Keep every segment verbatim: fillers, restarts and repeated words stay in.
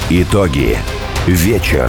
Итоги. Вечер.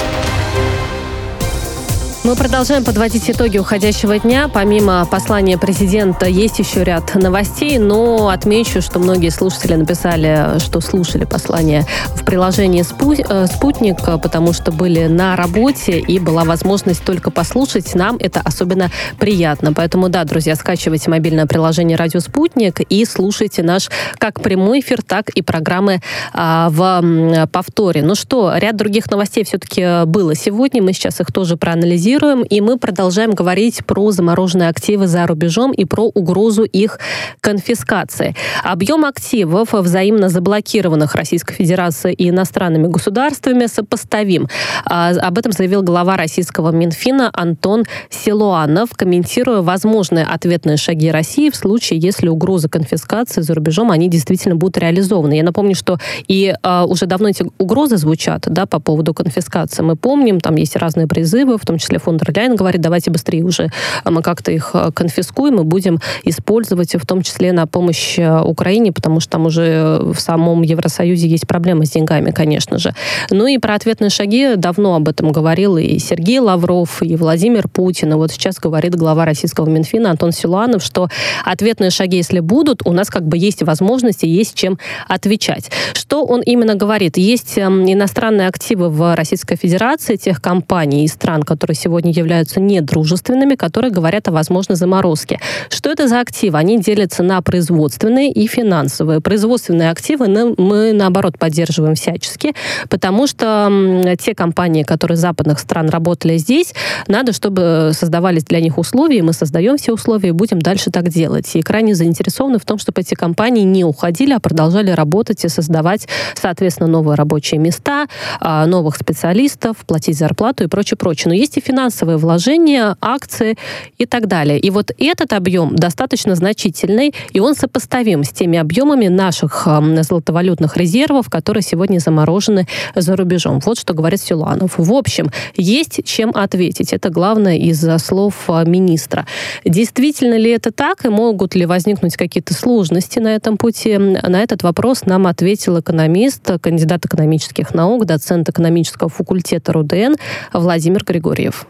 Мы продолжаем подводить итоги уходящего дня. Помимо послания президента есть еще ряд новостей, но отмечу, что многие слушатели написали, что слушали послание в приложении «Спутник», потому что были на работе и была возможность только послушать. Нам это особенно приятно. Поэтому, да, друзья, скачивайте мобильное приложение «Радио Спутник» и слушайте наш как прямой эфир, так и программы а, в повторе. Ну что, ряд других новостей все-таки было сегодня. Мы сейчас их тоже проанализируем. И мы продолжаем говорить про замороженные активы за рубежом и про угрозу их конфискации. Объем активов, взаимно заблокированных Российской Федерацией и иностранными государствами, сопоставим. Об этом заявил глава российского Минфина Антон Силуанов, комментируя возможные ответные шаги России в случае, если угрозы конфискации за рубежом, они действительно будут реализованы. Я напомню, что и а, уже давно эти угрозы звучат, да, по поводу конфискации. Мы помним, там есть разные призывы, в том числе фон дер Ляйен говорит, давайте быстрее уже мы как-то их конфискуем и будем использовать в том числе на помощь Украине, потому что там уже в самом Евросоюзе есть проблемы с деньгами, конечно же. Ну и про ответные шаги давно об этом говорил и Сергей Лавров, и Владимир Путин. И вот сейчас говорит глава российского Минфина Антон Силуанов, что ответные шаги, если будут, у нас как бы есть возможности, есть чем отвечать. Что он именно говорит? Есть иностранные активы в Российской Федерации, тех компаний и стран, которые сегодня являются недружественными, которые говорят о возможной заморозке. Что это за активы? Они делятся на производственные и финансовые. Производственные активы мы, наоборот, поддерживаем всячески, потому что те компании, которые из западных стран работали здесь, надо, чтобы создавались для них условия, и мы создаем все условия и будем дальше так делать. И крайне заинтересованы в том, чтобы эти компании не уходили, а продолжали работать и создавать, соответственно, новые рабочие места, новых специалистов, платить зарплату и прочее, прочее. Но есть и финансовые вложения, акции и так далее. И вот этот объем достаточно значительный, и он сопоставим с теми объемами наших э, золотовалютных резервов, которые сегодня заморожены за рубежом. Вот что говорит Силуанов. В общем, есть чем ответить. Это главное из слов министра. Действительно ли это так, и могут ли возникнуть какие-то сложности на этом пути? На этот вопрос нам ответил экономист, кандидат экономических наук, доцент экономического факультета РУДН Владимир Григорьев.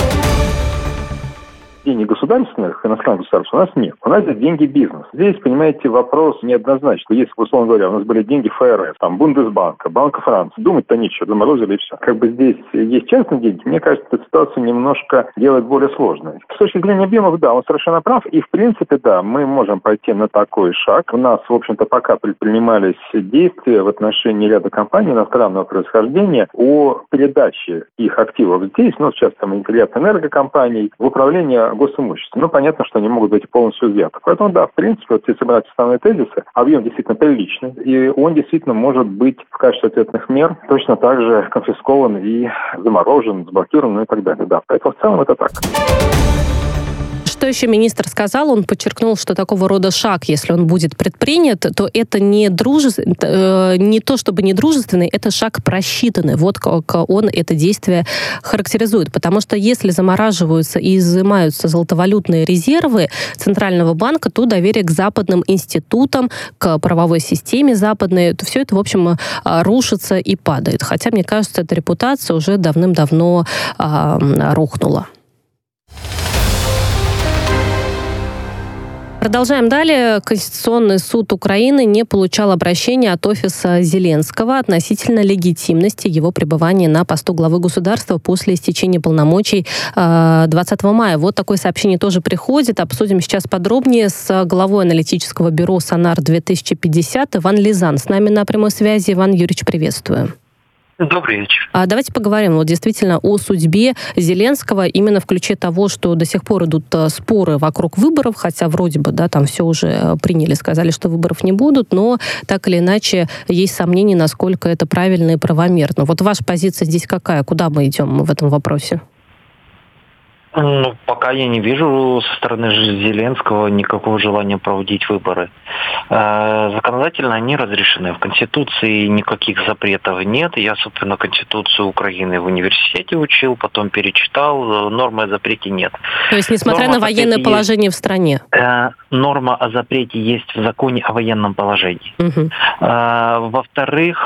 Денег государственных, иностранных государств у нас нет. У нас здесь деньги бизнеса. Здесь, понимаете, вопрос неоднозначный. Если, условно говоря, у нас были деньги ФРС, там, Бундесбанка, Банка Франции, думать-то нечего, заморозили и все. Как бы здесь есть частные деньги, мне кажется, эта ситуация немножко делает более сложной. С точки зрения объемов, да, он совершенно прав. И, в принципе, да, мы можем пойти на такой шаг. У нас, в общем-то, пока предпринимались действия в отношении ряда компаний иностранного происхождения о передаче их активов здесь, ну, сейчас там ряд энергокомпаний, в управление госимуществом. Ну, понятно, что они могут быть полностью взяты. Поэтому, да, в принципе, вот если собрать основные тезисы, объем действительно приличный, и он действительно может быть в качестве ответных мер точно так же конфискован и заморожен, заблокирован, ну и так далее. Да, поэтому в целом это так. Что еще министр сказал? Он подчеркнул, что такого рода шаг, если он будет предпринят, то это не, друже... не то, чтобы не дружественный, это шаг просчитанный. Вот как он это действие характеризует. Потому что если замораживаются и изымаются золотовалютные резервы Центрального банка, то доверие к западным институтам, к правовой системе западной, то все это, в общем, рушится и падает. Хотя, мне кажется, эта репутация уже давным-давно а, рухнула. Продолжаем далее. Конституционный суд Украины не получал обращения от офиса Зеленского относительно легитимности его пребывания на посту главы государства после истечения полномочий двадцатого мая. Вот такое сообщение тоже приходит. Обсудим сейчас подробнее с главой аналитического бюро «Сонар две тысячи пятьдесят» Иван Лизан. С нами на прямой связи. Иван Юрьевич, приветствую. Добрый вечер. А давайте поговорим вот действительно о судьбе Зеленского именно в ключе того, что до сих пор идут споры вокруг выборов, хотя вроде бы, да, там все уже приняли, сказали, что выборов не будут, но так или иначе есть сомнения, насколько это правильно и правомерно. Вот ваша позиция здесь какая? Куда мы идем в этом вопросе? Ну, пока я не вижу со стороны Зеленского никакого желания проводить выборы. Законодательно они разрешены. В Конституции никаких запретов нет. Я, собственно, Конституцию Украины в университете учил, потом перечитал. Нормы о запрете нет. То есть, несмотря Норма на военное положение есть, в стране? Норма о запрете есть в законе о военном положении. Угу. Во-вторых,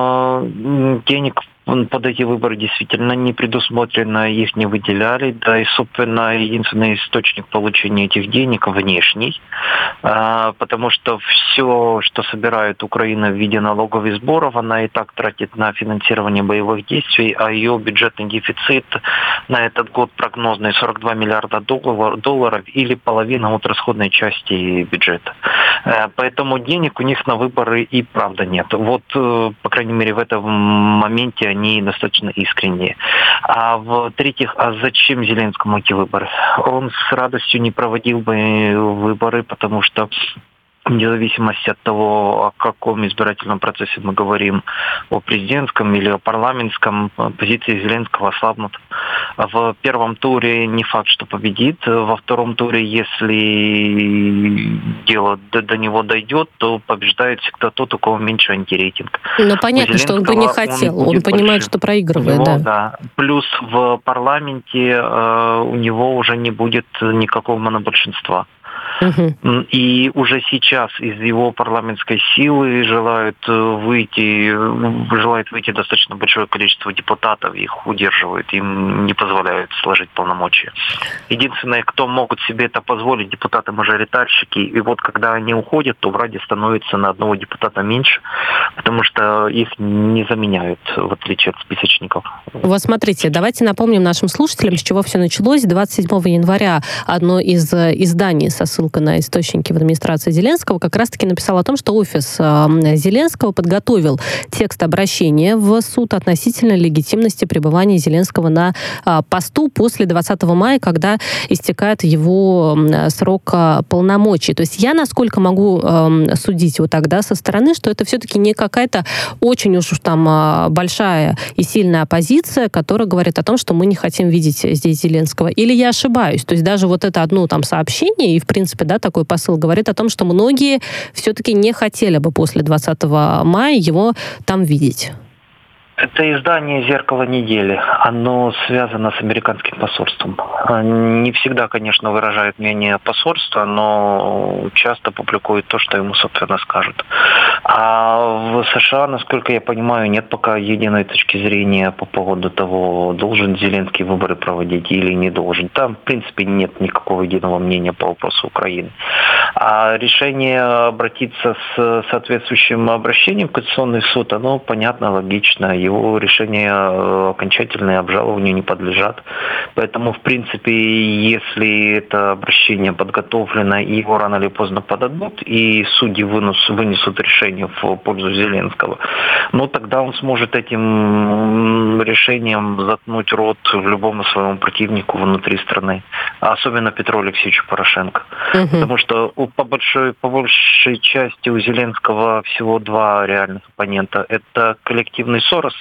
денег под эти выборы действительно не предусмотрено, их не выделяли, да и, собственно, единственный источник получения этих денег внешний, потому что все, что собирает Украина в виде налоговых сборов, она и так тратит на финансирование боевых действий, а ее бюджетный дефицит на этот год прогнозный сорок два миллиарда долларов или половина от расходной части бюджета. Поэтому денег у них на выборы и правда нет. Вот, по крайней мере, в этом моменте они достаточно искренние. А в-третьих, а зачем Зеленскому эти выборы? Он с радостью не проводил бы выборы, потому что вне зависимости от того, о каком избирательном процессе мы говорим, о президентском или о парламентском, позиции Зеленского ослабнут. В первом туре не факт, что победит. Во втором туре, если дело до, до него дойдет, то побеждает всегда тот, у кого меньше антирейтинг. Ну, понятно, что он бы не хотел. Он, он понимает, больше. Что проигрывает, него, да. да. Плюс в парламенте э, у него уже не будет никакого монобольшинства. Угу. И уже сейчас из его парламентской силы желают выйти, желает выйти достаточно большое количество депутатов, их удерживают, им не позволяют сложить полномочия. Единственное, кто могут себе это позволить, депутаты-мажоритарщики, и вот когда они уходят, то в Раде становится на одного депутата меньше, потому что их не заменяют, в отличие от списочников. Вот смотрите, давайте напомним нашим слушателям, с чего все началось. двадцать седьмого января одно из изданий со ссылкой на источники в администрации Зеленского как раз-таки написал о том, что офис Зеленского подготовил текст обращения в суд относительно легитимности пребывания Зеленского на посту после двадцатого мая, когда истекает его срок полномочий. То есть я, насколько могу судить вот тогда со стороны, что это все-таки не какая-то очень уж там большая и сильная оппозиция, которая говорит о том, что мы не хотим видеть здесь Зеленского. Или я ошибаюсь? То есть даже вот это одно там сообщение и, в принципе, да, такой посыл говорит о том, что многие все-таки не хотели бы после двадцатого мая его там видеть. Это издание «Зеркало недели». Оно связано с американским посольством. Не всегда, конечно, выражает мнение посольства, но часто публикует то, что ему, собственно, скажут. А в США, насколько я понимаю, нет пока единой точки зрения по поводу того, должен Зеленский выборы проводить или не должен. Там, в принципе, нет никакого единого мнения по вопросу Украины. А решение обратиться с соответствующим обращением в Конституционный суд, оно понятно, логично. Его решения окончательные обжалованию не подлежат. Поэтому, в принципе, если это обращение подготовлено, и его рано или поздно подадут, и судьи вынос, вынесут решение в пользу Зеленского, ну, тогда он сможет этим решением заткнуть рот любому своему противнику внутри страны. Особенно Петру Алексеевичу Порошенко. Угу. Потому что по большой, по большей части у Зеленского всего два реальных оппонента. Это коллективный Сорос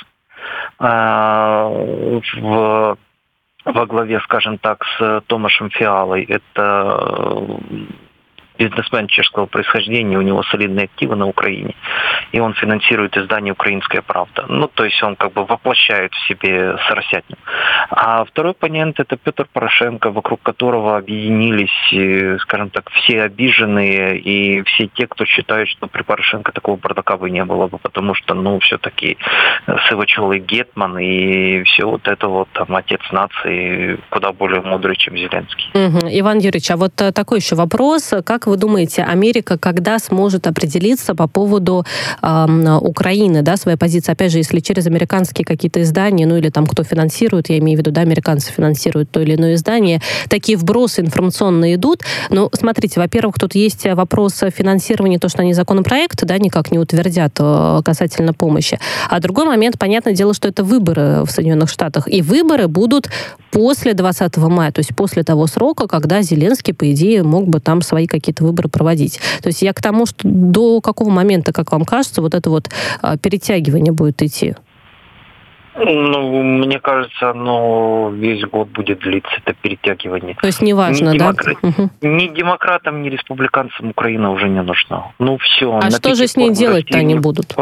э, в, во главе, скажем так, с Томашем Фиалой. Это бизнесмен чешского происхождения, у него солидные активы на Украине, и он финансирует издание «Украинская правда». Ну, то есть он как бы воплощает в себе соросятню. А второй оппонент – это Петр Порошенко, вокруг которого объединились, скажем так, все обиженные и все те, кто считает, что при Порошенко такого бардака бы не было бы, потому что, ну, все-таки Сивачел и Гетман, и все вот это вот, там, отец нации куда более мудрый, чем Зеленский. Угу. Иван Юрьевич, а вот такой еще вопрос. Как вы думаете, Америка когда сможет определиться по поводу э, Украины, да, своей позиции? Опять же, если через американские какие-то издания, ну или там кто финансирует, я имею в виду, да, американцы финансируют то или иное издание, такие вбросы информационные идут. Но смотрите, во-первых, тут есть вопрос финансирования, то, что они законопроект, да, никак не утвердят э, касательно помощи. А другой момент, понятное дело, что это выборы в Соединенных Штатах. И выборы будут после двадцатого мая, то есть после того срока, когда Зеленский, по идее, мог бы там свои какие-то выборы проводить. То есть я к тому, что до какого момента, как вам кажется, вот это вот а, перетягивание будет идти? Ну, мне кажется, оно весь год будет длиться, это перетягивание. То есть неважно, ни да? Демокра... Угу. Ни демократам, ни республиканцам Украина уже не нужна. Ну, все. А что же с ней делать-то они будут?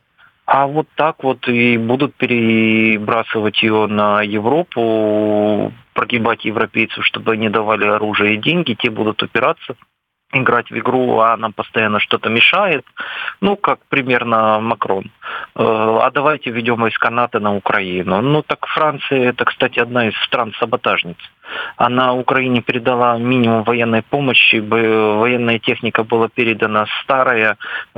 А вот так вот и будут перебрасывать ее на Европу, прогибать европейцев, чтобы они давали оружие и деньги, те будут упираться, играть в игру, а нам постоянно что-то мешает. Ну, как примерно Макрон. А давайте введем войска НАТО на Украину. Ну, так Франция, это, кстати, одна из стран-саботажниц. Она Украине передала минимум военной помощи, военная техника была передана старая,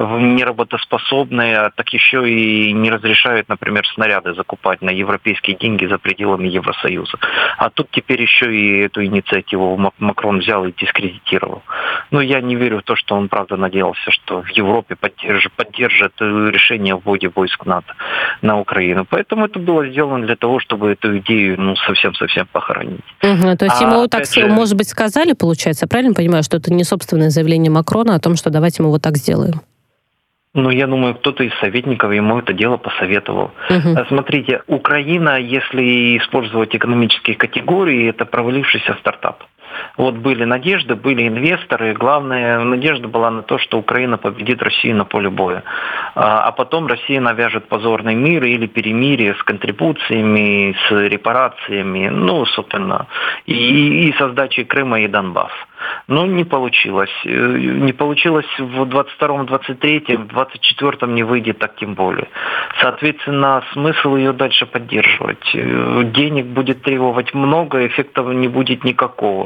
неработоспособная, так еще и не разрешают, например, снаряды закупать на европейские деньги за пределами Евросоюза. А тут теперь еще и эту инициативу Макрон взял и дискредитировал. Но я не верю в то, что он правда надеялся, что в Европе поддержит, поддержит решение о вводе войск НАТО на Украину. Поэтому это было сделано для того, чтобы эту идею ну, совсем-совсем похоронить. Угу, то есть а, ему так, же... может быть, сказали, получается, правильно понимаю, что это не собственное заявление Макрона о том, что давайте мы вот так сделаем? Ну, я думаю, кто-то из советников ему это дело посоветовал. Угу. Смотрите, Украина, если использовать экономические категории, это провалившийся стартап. Вот были надежды, были инвесторы. Главная надежда была на то, что Украина победит Россию на поле боя. А потом Россия навяжет позорный мир или перемирие с контрибуциями, с репарациями, ну, собственно, и, и со сдачей Крыма и Донбасса. Но не получилось. Не получилось в двадцать втором, двадцать третьем, двадцать четвёртом не выйдет, так тем более. Соответственно, смысл ее дальше поддерживать. Денег будет требовать много, эффектов не будет никакого.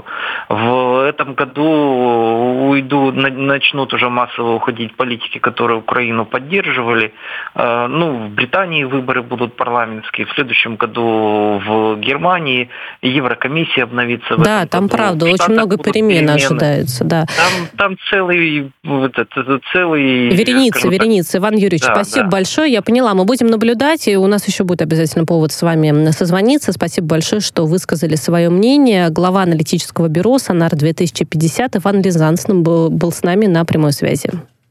В этом году уйду, начнут уже массово уходить политики, которые Украину поддерживали. Ну, в Британии выборы будут парламентские, в следующем году в Германии Еврокомиссия обновится. В да, этом там году. правда, очень много перемен ожидается, да. Там, там целый, вот это, целый... Вереница, вереница. Иван Юрьевич, да, спасибо да. большое. Я поняла, мы будем наблюдать, и у нас еще будет обязательно повод с вами созвониться. Спасибо большое, что высказали свое мнение. Глава аналитического бюро «Сонар две тысячи пятьдесят» Иван Рязанцев был, был с нами на прямой связи.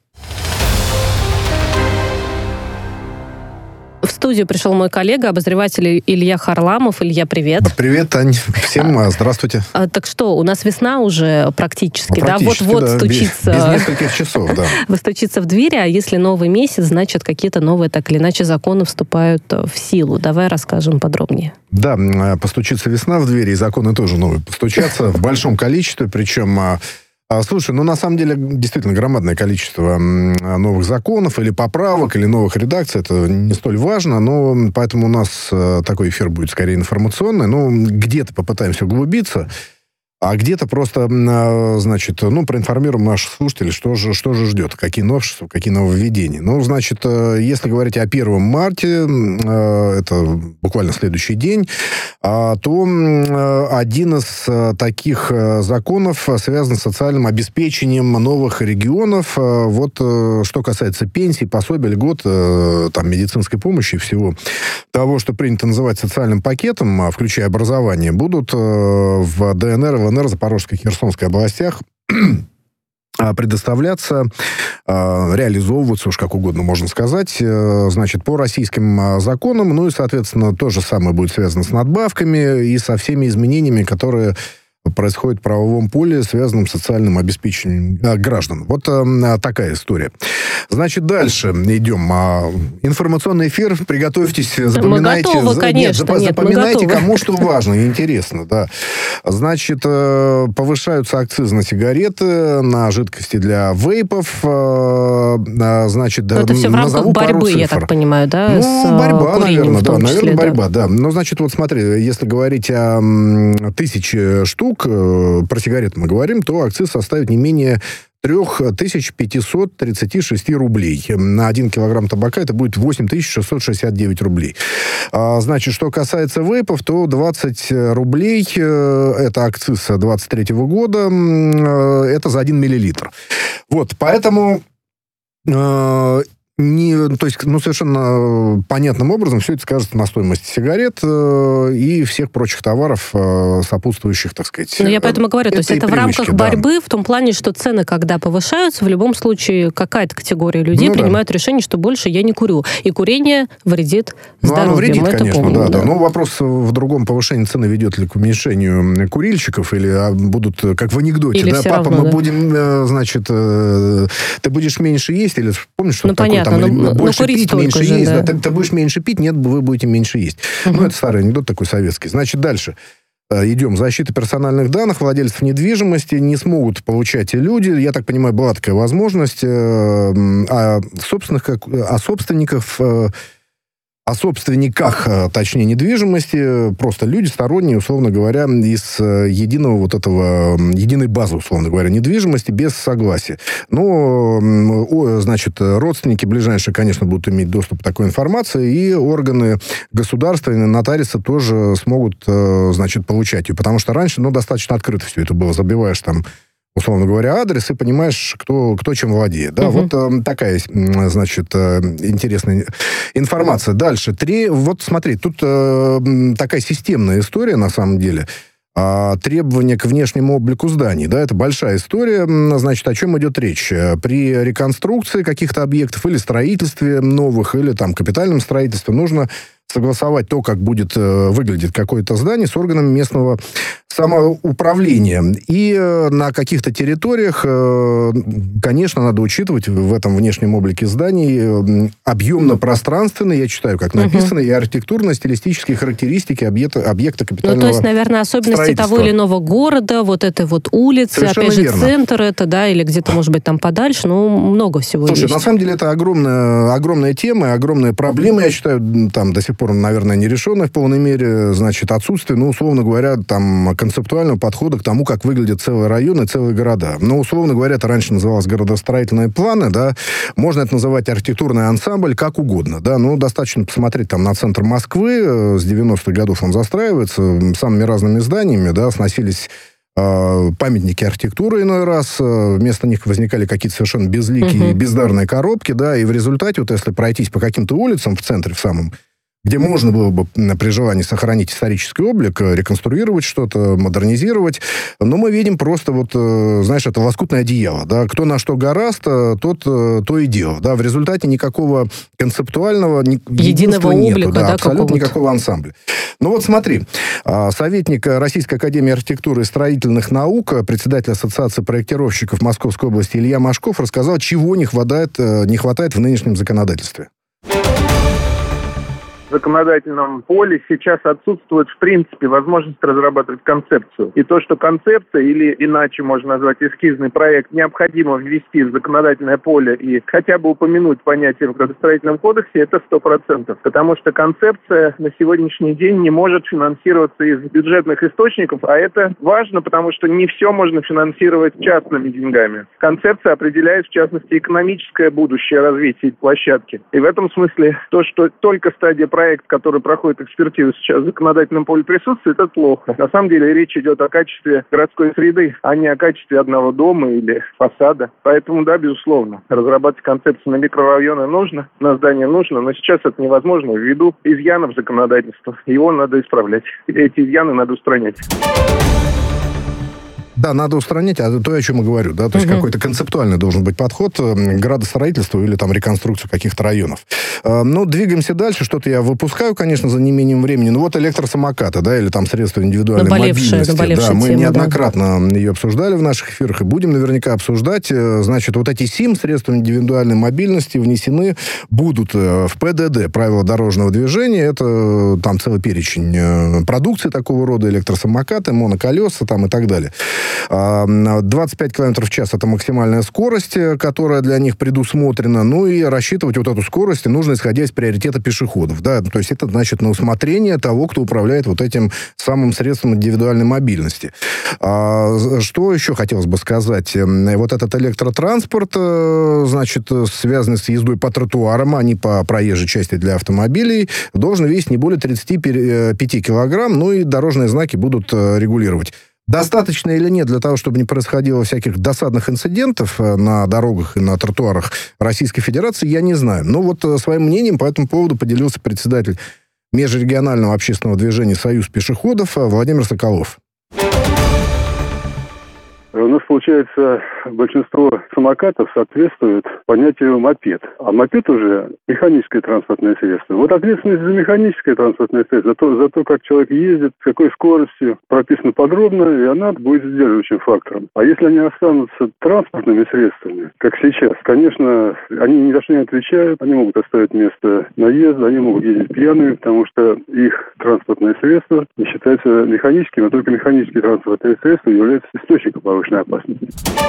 В студию пришел мой коллега, обозреватель Илья Харламов. Илья, привет. Привет, Тань. Всем здравствуйте. А, так что, у нас весна уже практически, ну, практически да? Вот-вот да, стучится... Без, без нескольких часов, да. Стучится в двери, а если новый месяц, значит, какие-то новые, так или иначе, законы вступают в силу. Давай расскажем подробнее. Да, постучится весна в двери, и законы тоже новые постучатся в большом количестве, причем... Слушай, ну, на самом деле, действительно, громадное количество новых законов или поправок, или новых редакций. Это не столь важно, но поэтому у нас такой эфир будет скорее информационный. Ну, где-то попытаемся углубиться, а где-то просто, значит, ну, проинформируем наших слушателей, что же, что же ждет, какие новшества, какие нововведения. Ну, значит, если говорить о первом марте, это буквально следующий день, то один из таких законов связан с социальным обеспечением новых регионов. Вот что касается пенсий, пособий, льгот, там, медицинской помощи и всего того, что принято называть социальным пакетом, включая образование, будут в ДНР, ЛНР, Запорожской, Херсонской областях предоставляться, реализовываться, уж как угодно можно сказать, значит, по российским законам. Ну и, соответственно, то же самое будет связано с надбавками и со всеми изменениями, которые происходит в правовом поле, связанном с социальным обеспечением граждан. Вот а, такая история. Значит, дальше идем. А, информационный эфир. Приготовьтесь, запоминайте. Мы готовы, конечно. Нет, Нет, запоминайте, кому что важно и интересно. Да. Значит, повышаются акцизы на сигареты, на жидкости для вейпов. Значит, это все в рамках борьбы, я так понимаю, да? Ну, с борьба, наверное, да. числе, наверное, да. борьба, да. Ну, значит, вот смотри, если говорить о тысяче штук, про сигареты мы говорим, то акциз составит не менее три тысячи пятьсот тридцать шесть рублей. На один килограмм табака это будет восемь тысяч шестьсот шестьдесят девять рублей. А, значит, что касается вейпов, то двадцать рублей, это акциз двадцать третьего года, это за один миллилитр. Вот, поэтому... Не, то есть, ну, совершенно понятным образом все это скажется на стоимости сигарет э, и всех прочих товаров, э, сопутствующих, так сказать. Ну, я поэтому говорю, то есть это привычки, в рамках да. борьбы, в том плане, что цены, когда повышаются, в любом случае какая-то категория людей ну, принимают да. решение, что больше я не курю. И курение вредит здоровью. Ну, оно вредит, Мы это конечно, помним, да, да. да. Но вопрос в другом: повышение цены ведет ли к уменьшению курильщиков, или будут, как в анекдоте, или да, папа, равно, мы да. будем, значит, ты будешь меньше есть, или помнишь, что ну, такое, понятно, там, но, больше но пить, меньше же, есть, да. да. Ты, ты будешь меньше пить, нет, вы будете меньше есть. Uh-huh. Ну, это старый анекдот такой советский. Значит, дальше. Идем. Защита персональных данных владельцев недвижимости не смогут получать и люди. Я так понимаю, была такая возможность. А собственных, о собственниках... О собственниках, точнее, недвижимости, просто люди сторонние, условно говоря, из единого вот этого, единой базы, условно говоря, недвижимости без согласия. Но, значит, родственники ближайшие, конечно, будут иметь доступ к такой информации, и органы государственные, нотариусы тоже смогут, значит, получать ее. Потому что раньше, ну, достаточно открыто все это было. Забиваешь там, условно говоря, адрес, и понимаешь, кто, кто чем владеет. Да, угу. Вот э, такая, значит, э, интересная информация. Дальше. Три, вот смотри, тут э, такая системная история, на самом деле. А, требования к внешнему облику зданий. Да, это большая история. Значит, о чем идет речь? При реконструкции каких-то объектов или строительстве новых, или там капитальном строительстве нужно согласовать то, как будет э, выглядеть какое-то здание, с органами местного самоуправления. И э, на каких-то территориях, э, конечно, надо учитывать в этом внешнем облике зданий э, объемно-пространственные, я читаю, как написано, uh-huh. и архитектурно-стилистические характеристики объекта, объекта капитального строительства. Ну, то есть, наверное, особенности того или иного города, вот этой вот улицы, совершенно опять же, верно. Центр это, да, или где-то, может быть, там подальше, ну, много всего Слушай, есть. на самом деле, это огромная, огромная тема, огромная проблема, я считаю, там до сих пор, наверное, не решенная в полной мере, значит, отсутствие, ну, условно говоря, там, концептуального подхода к тому, как выглядят целые районы, целые города. Но, условно говоря, это раньше называлось городостроительные планы, да, можно это называть архитектурный ансамбль, как угодно, да, ну, достаточно посмотреть там на центр Москвы, с девяностых годов он застраивается, самыми разными зданиями, да, сносились э, памятники архитектуры иной раз, э, вместо них возникали какие-то совершенно безликие, uh-huh. бездарные коробки, да, и в результате, вот если пройтись по каким-то улицам в центре, в самом, где можно было бы при желании сохранить исторический облик, реконструировать что-то, модернизировать. Но мы видим просто вот, знаешь, это лоскутное одеяло. Да? Кто на что гораст, тот то и дело. Да? В результате никакого концептуального единого нету, облика, да, да, абсолютно какого-то. Никакого ансамбля. Ну вот смотри, советник Российской академии архитектуры и строительных наук, председатель Ассоциации проектировщиков Московской области Илья Машков рассказал, чего не хватает, не хватает в нынешнем законодательстве. В законодательном поле сейчас отсутствует, в принципе, возможность разрабатывать концепцию. И то, что концепция, или иначе можно назвать эскизный проект, необходимо ввести в законодательное поле и хотя бы упомянуть понятие в градостроительном кодексе, это сто процентов. Потому что концепция на сегодняшний день не может финансироваться из бюджетных источников, а это важно, потому что не все можно финансировать частными деньгами. Концепция определяет, в частности, экономическое будущее развития площадки. И в этом смысле то, что только стадия проект, который проходит экспертизу сейчас в законодательном поле присутствует, это плохо. На самом деле речь идет о качестве городской среды, а не о качестве одного дома или фасада. Поэтому, да, безусловно, разрабатывать концепцию на микрорайоны нужно, на здание нужно, но сейчас это невозможно ввиду изъянов законодательства. Его надо исправлять. Эти изъяны надо устранять. Да, надо устранять, а то, о чем я говорю, да, то есть угу. какой-то концептуальный должен быть подход к градостроительству или там реконструкцию каких-то районов. Ну, двигаемся дальше, что-то я выпускаю, конечно, за неимением времени, ну, вот электросамокаты, да, или там средства индивидуальной наболевшая, мобильности. наболевшая да, мы тема, неоднократно да. ее обсуждали в наших эфирах и будем наверняка обсуждать. Значит, вот эти СИМ, средства индивидуальной мобильности, внесены будут в ПДД, правила дорожного движения, это там целый перечень продукции такого рода, электросамокаты, моноколеса там и так далее. двадцать пять километров в час это максимальная скорость, которая для них предусмотрена. Ну и рассчитывать вот эту скорость нужно, исходя из приоритета пешеходов. Да? То есть это значит на усмотрение того, кто управляет вот этим самым средством индивидуальной мобильности. А, что еще хотелось бы сказать? Вот этот электротранспорт, значит, связанный с ездой по тротуарам, а не по проезжей части для автомобилей, должен весить не более тридцать пять килограмм, ну и дорожные знаки будут регулировать Достаточно или нет для того, чтобы не происходило всяких досадных инцидентов на дорогах и на тротуарах Российской Федерации, я не знаю. Но вот своим мнением по этому поводу поделился председатель межрегионального общественного движения «Союз пешеходов» Владимир Соколов. У нас, получается, большинство самокатов соответствует понятию мопед. А мопед уже механическое транспортное средство. Вот ответственность за механическое транспортное средство, за то, за то, как человек ездит, с какой скоростью, прописано подробно, и она будет сдерживающим фактором. А если они останутся транспортными средствами, как сейчас, конечно, они ни за что не отвечают, они могут оставить место наезда, они могут ездить пьяными, потому что их транспортное средство не считается механическим, а только механические транспортные средства являются источником повышенной опасности.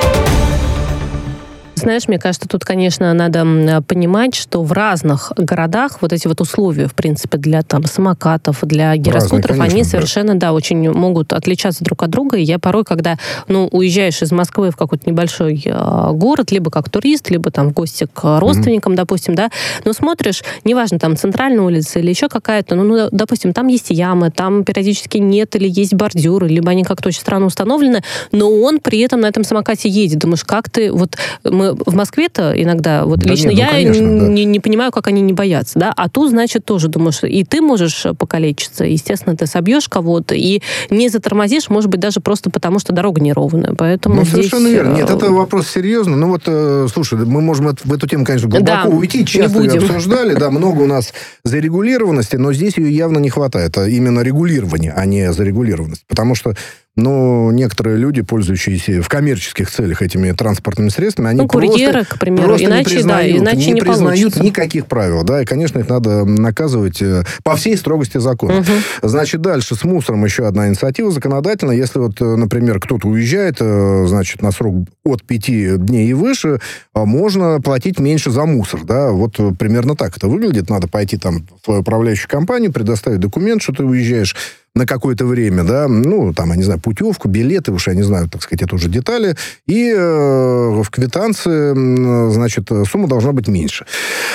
Знаешь, мне кажется, тут, конечно, надо понимать, что в разных городах вот эти вот условия, в принципе, для там самокатов, для гироскутеров, Разные, конечно, они совершенно, да. да, очень могут отличаться друг от друга. И я порой, когда, ну, уезжаешь из Москвы в какой-то небольшой э, город, либо как турист, либо там в гости к родственникам, mm-hmm. допустим, да, но смотришь, неважно, там центральная улица или еще какая-то, ну, ну, допустим, там есть ямы, там периодически нет или есть бордюры, либо они как-то очень странно установлены, но он при этом на этом самокате едет. Думаешь, как ты, вот мы в Москве-то иногда, вот да лично нет, я ну, конечно, не, да. не понимаю, как они не боятся, да, а тут, значит, тоже думаешь, и ты можешь покалечиться, естественно, ты собьешь кого-то, и не затормозишь, может быть, даже просто потому, что дорога неровная, поэтому ну, здесь... совершенно верно. Нет, это вопрос серьезный, ну вот, э, слушай, мы можем в эту тему, конечно, глубоко да, уйти, часто ее обсуждали, да, много у нас зарегулированности, но здесь ее явно не хватает, а именно регулирование, а не зарегулированность, потому что но некоторые люди, пользующиеся в коммерческих целях этими транспортными средствами, они ну, курьеры, просто, к примеру, просто иначе, не признают, да, иначе не, не признают получится. Никаких правил. Да, и, конечно, их надо наказывать по всей строгости закона. Угу. Значит, дальше с мусором еще одна инициатива законодательная. Если вот, например, кто-то уезжает, значит, на срок от пяти дней и выше, можно платить меньше за мусор. Да? Вот примерно так это выглядит. Надо пойти там в свою управляющую компанию, предоставить документ, что ты уезжаешь на какое-то время, да, ну, там, я не знаю, путевку, билеты, уж я не знаю, так сказать, это уже детали, и э, в квитанции, значит, сумма должна быть меньше.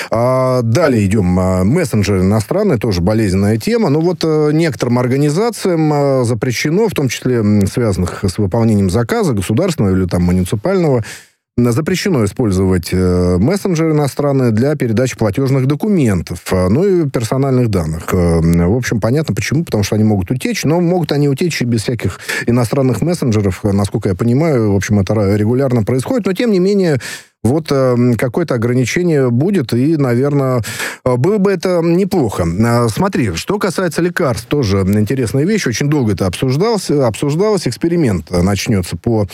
А, далее идем. Мессенджеры иностранные, тоже болезненная тема, но вот э, некоторым организациям э, запрещено, в том числе связанных с выполнением заказа государственного или там муниципального, запрещено использовать э, мессенджеры иностранные для передачи платежных документов, э, ну и персональных данных. Э, в общем, понятно почему, потому что они могут утечь, но могут они утечь и без всяких иностранных мессенджеров, насколько я понимаю, в общем, это регулярно происходит, но тем не менее вот э, какое-то ограничение будет, и, наверное, было бы это неплохо. Э, смотри, что касается лекарств, тоже интересная вещь, очень долго это обсуждалось, обсуждалось, эксперимент начнется по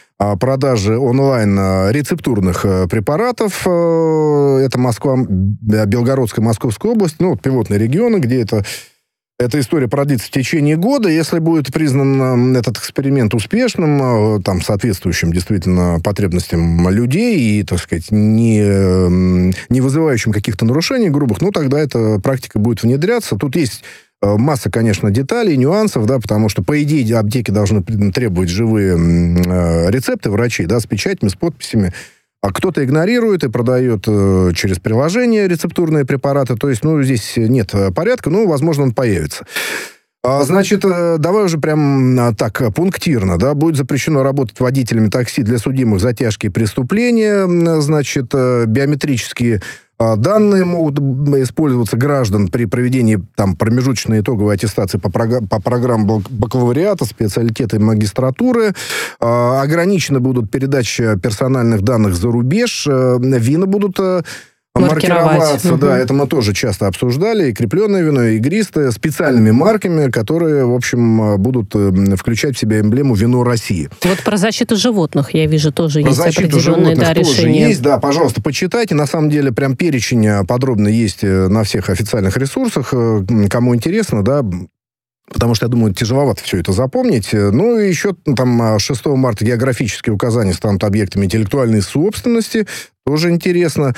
продажи онлайн рецептурных препаратов. Это Москва, Белгородская, Московская область, ну, пилотные регионы, где это, эта история продлится в течение года. Если будет признан этот эксперимент успешным, там, соответствующим действительно потребностям людей и, так сказать, не, не вызывающим каких-то нарушений грубых, ну, тогда эта практика будет внедряться. Тут есть масса, конечно, деталей, нюансов, да, потому что, по идее, аптеки должны требовать живые э, рецепты врачей, да, с печатями, с подписями. А кто-то игнорирует и продает э, через приложение рецептурные препараты. То есть, ну, здесь нет порядка, но, возможно, он появится. А, значит, э, давай уже прям так, пунктирно, да, будет запрещено работать водителями такси для судимых за тяжкие преступления, значит, э, биометрические данные могут использоваться граждан при проведении там, промежуточной итоговой аттестации по, программ, по программам бакалавриата, специалитета и магистратуры. Э, ограничены будут передача персональных данных за рубеж. Э, вина будут э, маркироваться. Угу. Да, это мы тоже часто обсуждали. И крепленное вино, и игристое, специальными марками, которые, в общем, будут включать в себя эмблему «Вино России». Вот про защиту животных, я вижу, тоже про есть определенные да, тоже решения. Есть, да, пожалуйста, почитайте. На самом деле, прям перечень подробно есть на всех официальных ресурсах. Кому интересно, да, потому что, я думаю, тяжеловато все это запомнить. Ну, и еще там шестого марта географические указания станут объектами интеллектуальной собственности. Тоже интересно.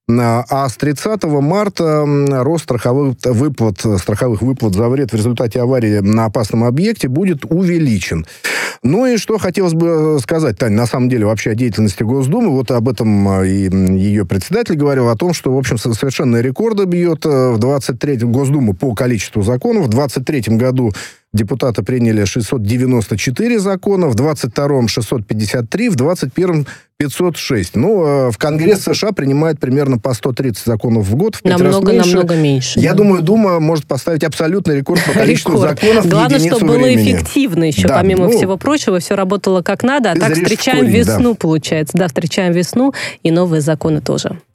А с тридцатого марта рост страховых выплат, страховых выплат за вред в результате аварии на опасном объекте будет увеличен. Ну и что хотелось бы сказать, Тань, на самом деле вообще о деятельности Госдумы. Вот об этом и ее председатель говорил, о том, что, в общем, совершенно рекорды бьет в двадцать третьем Госдуму по количеству законов. В двадцать третьем году депутаты приняли шестьсот девяносто четыре закона, в двадцать втором шестьсот пятьдесят три, в двадцать первом пятьсот шесть. Ну, в Конгресс США принимает примерно по сто тридцать законов в год, в пять раз меньше. Намного меньше. Я да. думаю, Дума может поставить абсолютный рекорд по количеству рекорд. законов Главное, в единицу чтобы было времени. эффективно еще, да, помимо ну, всего прочего, все работало как надо. А так встречаем корень, весну, да. получается. Да, встречаем весну, и новые законы тоже.